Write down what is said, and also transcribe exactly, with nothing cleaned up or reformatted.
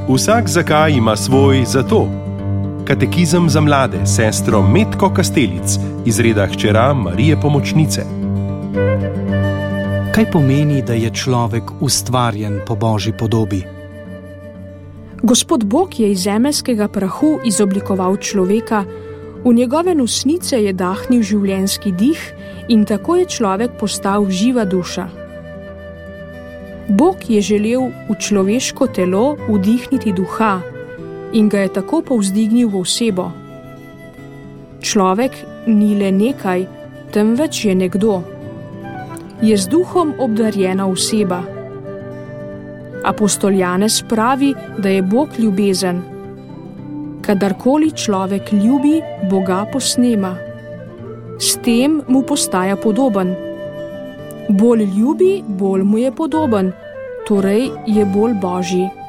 Vsak zakaj ima svoj zato. Katekizem za mlade, sestro Metko Kastelic, iz reda hčera Marije Pomočnice. Kaj pomeni, da je človek ustvarjen po Božji podobi? Gospod Bog je iz zemeljskega prahu izoblikoval človeka, v njegove nosnice je dahnil življenjski dih in tako je človek postal živa duša. Bog je želel v človeško telo vdihniti duha in ga je tako povzdignil v osebo. Človek ni le nekaj, temveč je nekdo. Je z duhom obdarjena oseba. Apostol Janez pravi, da je Bog ljubezen. Kadarkoli človek ljubi, Boga posnema. S tem mu postaja podoben. Bolj ljubi, bolj mu je podoben, torej je bolj Božji.